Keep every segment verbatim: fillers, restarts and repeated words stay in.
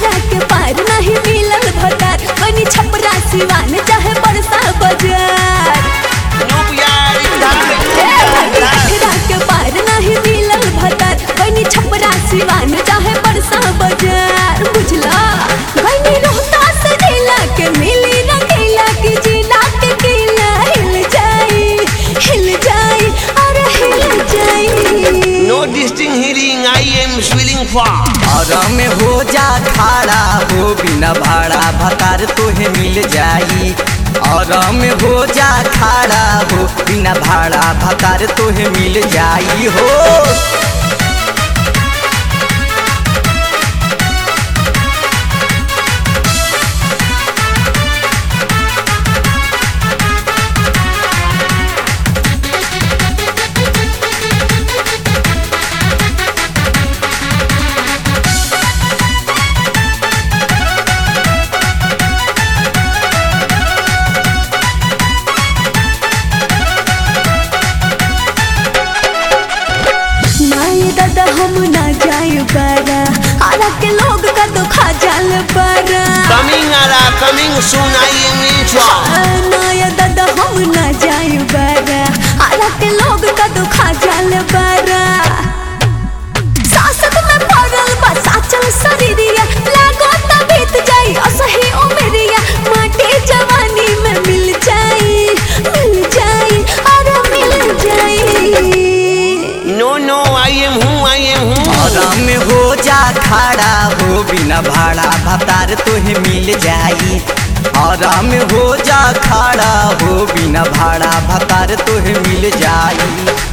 अठरा के पार नहीं मिलल भतार बनी छपरा सिवान चाहे बरसा बाजार अठरा के पार नहीं मिलल भतार बनी छपरा सिवान चाहे बरसा बाजार बुझला बनी रोहतास जिला के मिली रंगीला की जिला के किला हिल जाई हिल जाई अरे हिल जाई नो डिस्टिंग हियरिंग आई एम स्विलिंग फॉर और में हो जा खाड़ा हो बिना भाड़ा भतार तोहे मिल जाई और में हो जा खाड़ा हो बिना भाड़ा भतार तोहे मिल जाई हो दादा हम ना जाए बारा आरा के लोग का तो खा जाल बारा coming Ara coming soon I am in नया दादा हम ना जाए बारा आरा के लोग का तो खा जाल बारा सासत में पड़ल बा साचल शरीरिया लागो त बीत जाई असही उमरिया माटी जवानी में मिल जाई मिल जाई अरे मिल जाई नो नो आई एम हूँ आई एम हूँ और में हो जा खाड़ा हो बिना भाड़ा भतार तोहे मिल जाई और में हो जा खाड़ा हो बिना भाड़ा भतार तोहे मिल जाई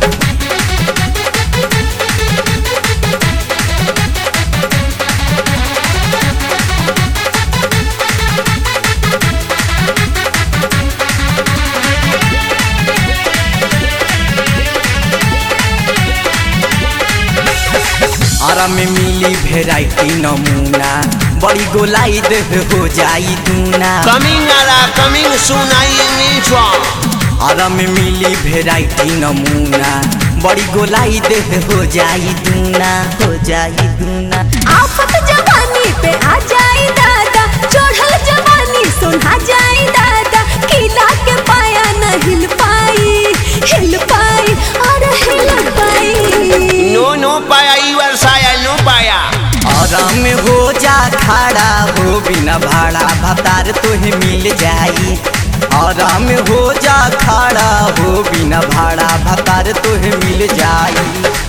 आरा में मिली वेराइटी नमूना बड़ी गोलाई देह हो जाई दूना coming Ara coming soon I am in Ara में मिली वेराइटी नमूना बड़ी गोलाई देह हो जाई दूना हो जाई दूना आफत जवानी पे आ जाई दादा चढ़ल जवानी सुना जाई दादा किला के पाया न हिल पाई हिल पाई और हिल पाई नो नो पाया यू आर साया नो पाया और में हो जा खाड़ा हो बिना भाड़ा भतार तोहे मिल जाई और में हो जा खाड़ा हो बिना भाड़ा भतार तोहे मिल जाई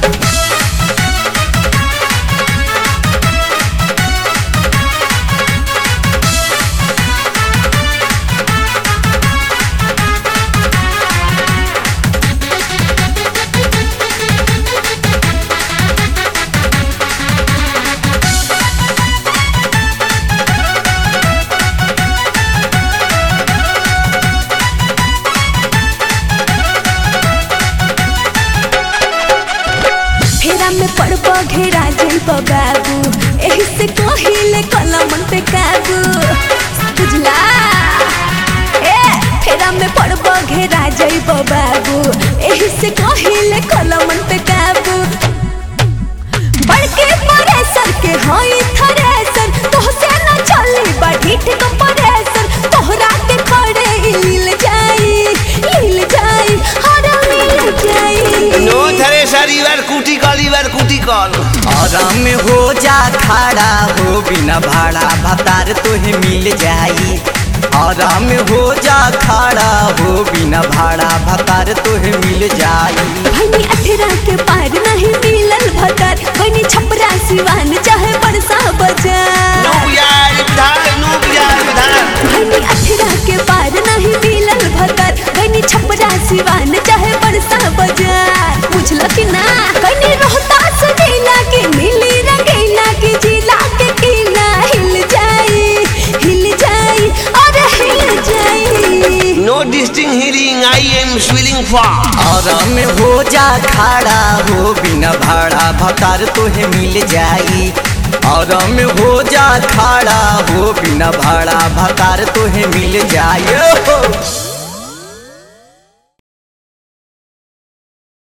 में पड़बो घेरा जइबो बाबू एही से कहिले कलमन पे काबू बुझला ए फेरा में पड़बो घेरा जइबो बाबू एही से कहिले कलमन पे काबू बड़के परेसर के होई थरेसर तोहसे न चली बाठी ठीक परेसर तोहरा के खड़े हिल जाई हिल जाई हरा मिल जाई नो थ्रेसर यू आर कुटी कॉल यू आर कुटी कॉल और में हो जा खाड़ा हो बिना भाड़ा भतार तोहे मिल जाई और में हो जा खाड़ा हो बिना भाड़ा भतार तोहे मिल जाई भनी अठरा के पार नहीं मिलल भतार बनी छपरा सिवान चाहे बरसा बाजार नो यार उधार नो यार उधार भनी अठरा के पार नहीं मिलल भतार बनी छपरा सिवान चाहे बरसा बाजार बुझल कि ना बनी रोहतास जिला के मिली रंगीला की जिला के किला हिल जाई हिल जाई अरे हिल जाई नो डिस्टिंग हियरिंग आई एम स्विलिंग फॉर और में हो जा खाड़ा हो बिना भाड़ा भतार तोहे मिल जाई और में हो जा खाड़ा हो बिना भाड़ा भतार तोहे मिल जाई।